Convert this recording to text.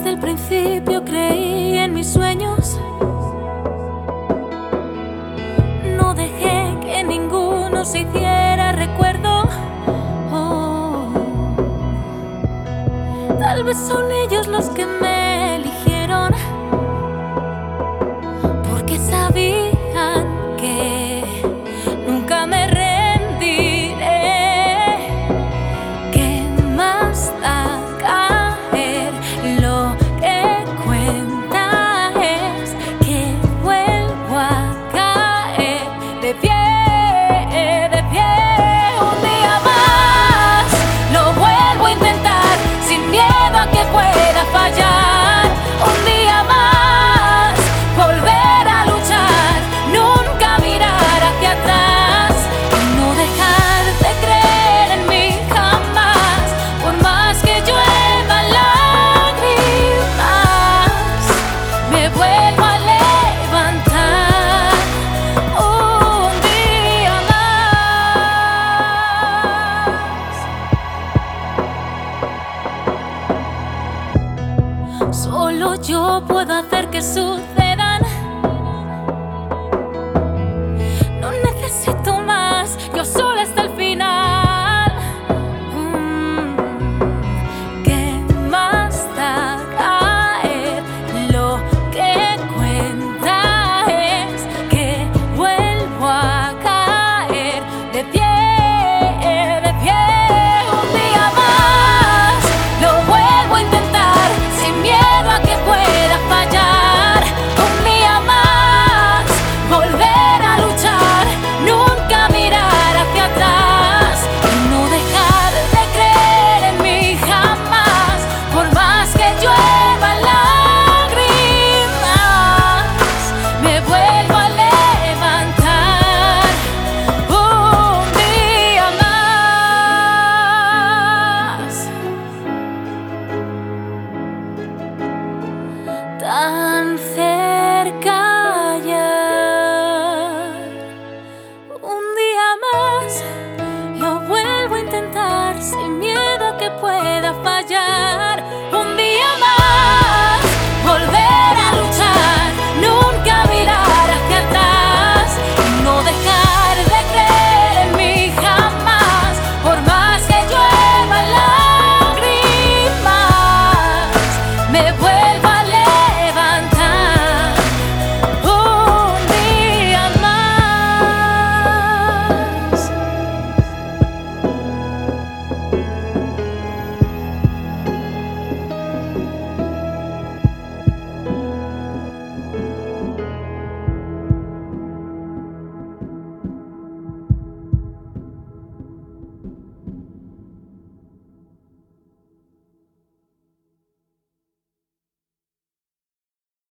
Desde el principio creí en mis sueños. No dejé que ninguno se hiciera recuerdo. Oh, tal vez son ellos los que me eligieron, porque sabían que nunca me rendiré. ¿Qué más da caer? Lo que cuenta es que vuelvo a caer de pie, de pie. Un día más lo vuelvo a intentar, sin miedo a que pueda fallar. Un día más volver a luchar, nunca mirar hacia atrás y no dejar de creer en mí jamás. Por más que lluevan lágrimas, me vuelvo a levantar un día más. Solo yo puedo hacer que sucedan. No necesito más, yo sola hasta el final. ¿Qué más da caer? Lo que cuenta es que vuelvo a caer de pie, de pie. Un día más lo vuelvo a intentar, sin miedo a que pueda fallar. Un día más volver a luchar, nunca mirar hacia atrás y no dejar de creer en mí jamás. Por más que lluevan lágrimas, me vuelvo a levantar un día más. Tan cerca ya. Un día más lo vuelvo a intentar, sin miedo a que pueda fallar. Un día más volver a luchar, nunca mirar hacia atrás y no dejar de creer en mí jamás. Por más que lluevan lágrimas, me